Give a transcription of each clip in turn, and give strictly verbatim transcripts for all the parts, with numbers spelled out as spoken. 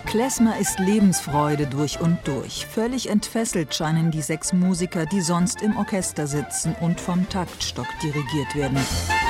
Klezmer ist Lebensfreude durch und durch. Völlig entfesselt scheinen die sechs Musiker, die sonst im Orchester sitzen und vom Taktstock dirigiert werden.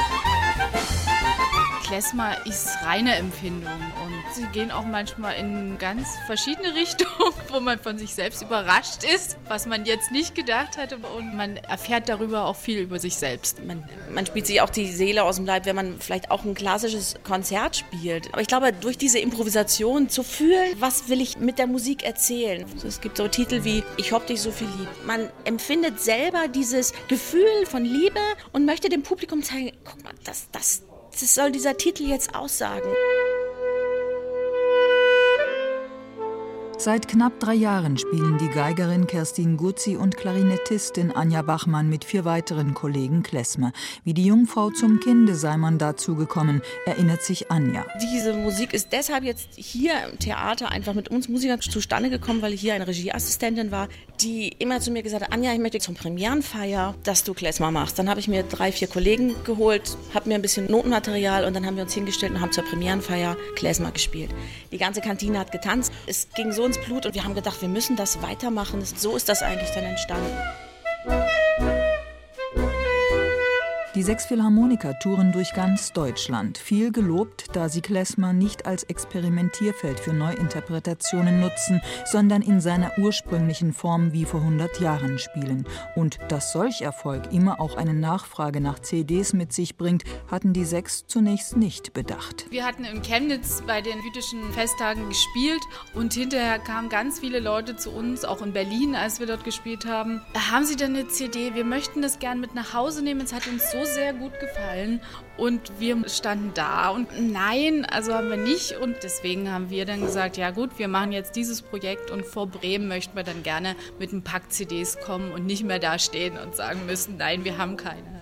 Klezmer ist reine Empfindung und sie gehen auch manchmal in ganz verschiedene Richtungen, wo man von sich selbst überrascht ist, was man jetzt nicht gedacht hatte, und man erfährt darüber auch viel über sich selbst. Man, man spielt sich auch die Seele aus dem Leib, wenn man vielleicht auch ein klassisches Konzert spielt. Aber ich glaube, durch diese Improvisation zu fühlen, was will ich mit der Musik erzählen. Es gibt so Titel wie Ich hab dich so viel lieb. Man empfindet selber dieses Gefühl von Liebe und möchte dem Publikum zeigen, guck mal, das, das Das soll dieser Titel jetzt aussagen. Seit knapp drei Jahren spielen die Geigerin Kerstin Guzzi und Klarinettistin Anja Bachmann mit vier weiteren Kollegen Klezmer. Wie die Jungfrau zum Kinde sei man dazu gekommen, erinnert sich Anja. Diese Musik ist deshalb jetzt hier im Theater einfach mit uns Musikern zustande gekommen, weil hier eine Regieassistentin war, die immer zu mir gesagt hat, Anja, ich möchte zum Premierenfeier, dass du Klezmer machst. Dann habe ich mir drei, vier Kollegen geholt, habe mir ein bisschen Notenmaterial und dann haben wir uns hingestellt und haben zur Premierenfeier Klezmer gespielt. Die ganze Kantine hat getanzt. Es ging so ins Blut und wir haben gedacht, wir müssen das weitermachen. So ist das eigentlich dann entstanden. Die sechs Philharmoniker touren durch ganz Deutschland. Viel gelobt, da sie Klezmer nicht als Experimentierfeld für Neuinterpretationen nutzen, sondern in seiner ursprünglichen Form wie vor hundert Jahren spielen. Und dass solch Erfolg immer auch eine Nachfrage nach C Ds mit sich bringt, hatten die sechs zunächst nicht bedacht. Wir hatten in Chemnitz bei den jüdischen Festtagen gespielt und hinterher kamen ganz viele Leute zu uns, auch in Berlin, als wir dort gespielt haben. Haben Sie denn eine C D? Wir möchten das gern mit nach Hause nehmen. Es hat uns so sehr gut gefallen und wir standen da und nein, also haben wir nicht, und deswegen haben wir dann gesagt, ja gut, wir machen jetzt dieses Projekt und vor Bremen möchten wir dann gerne mit einem Pack C Ds kommen und nicht mehr da stehen und sagen müssen, nein, wir haben keine.